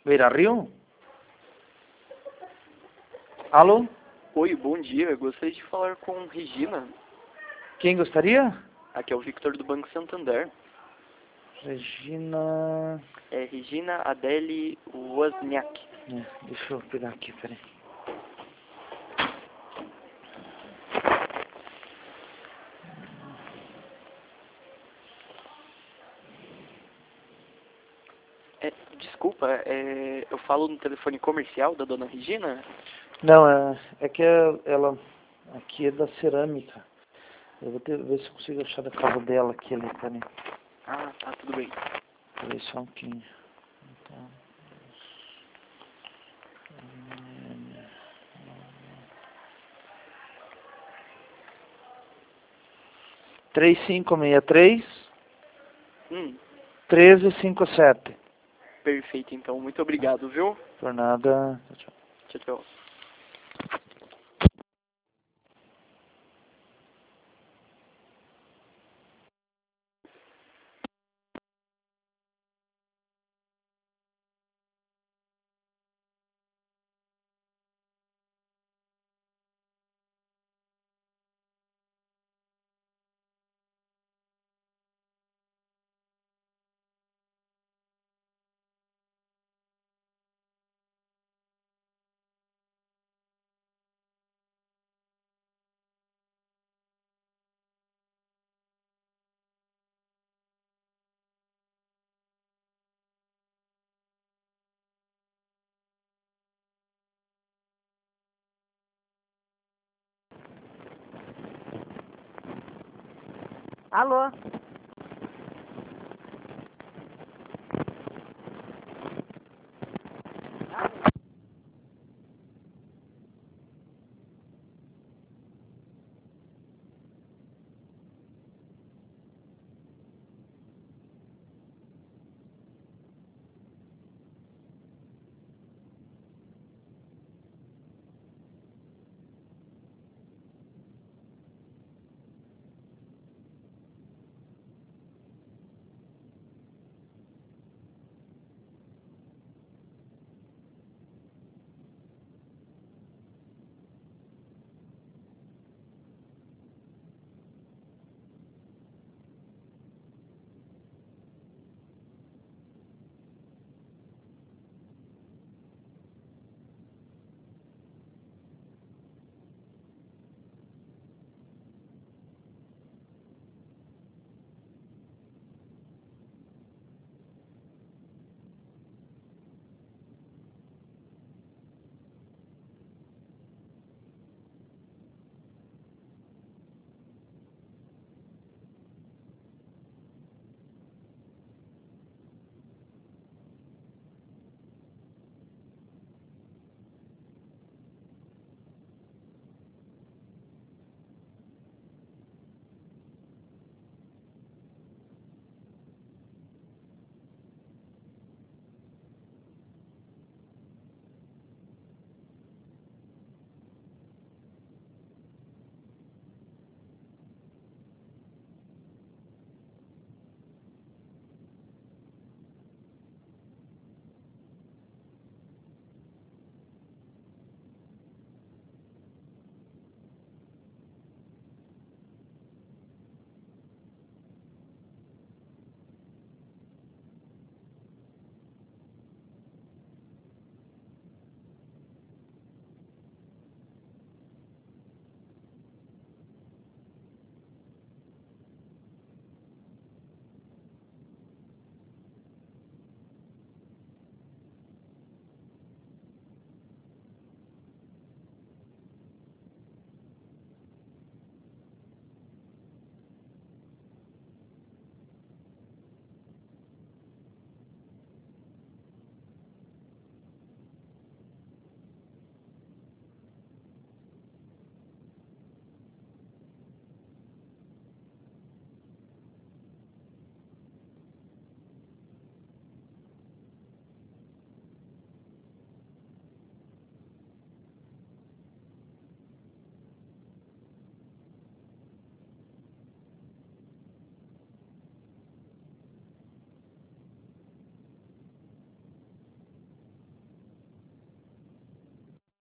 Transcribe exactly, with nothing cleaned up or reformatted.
Beira Rio? Alô? Oi, bom dia. Eu gostaria de falar com Regina. Quem gostaria? Aqui é o Victor do Banco Santander. Regina... É Regina Adele Wozniak. É, deixa eu pegar aqui, peraí. É, desculpa, é, eu falo no telefone comercial da dona Regina? Não, é, é que é- ela... Aqui é da cerâmica. Eu vou ter, ver se eu consigo achar da casa dela aqui, ali, peraí. Ah, tá, tudo bem. Peraí só um pouquinho. Então... três cinco seis três, Hum, treze cinquenta e sete. perfeito, então. Muito obrigado, viu? Por nada. Tchau, tchau. Tchau, tchau. Alô?